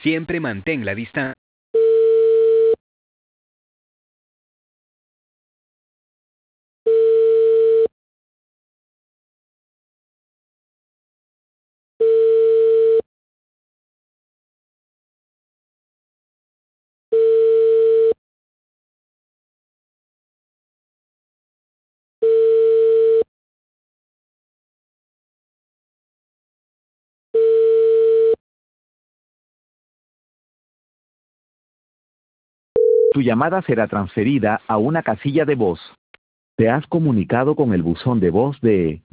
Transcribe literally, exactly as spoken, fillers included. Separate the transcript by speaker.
Speaker 1: Siempre mantén la distancia.
Speaker 2: Tu llamada será transferida a una casilla de voz. Te has comunicado con el buzón de voz de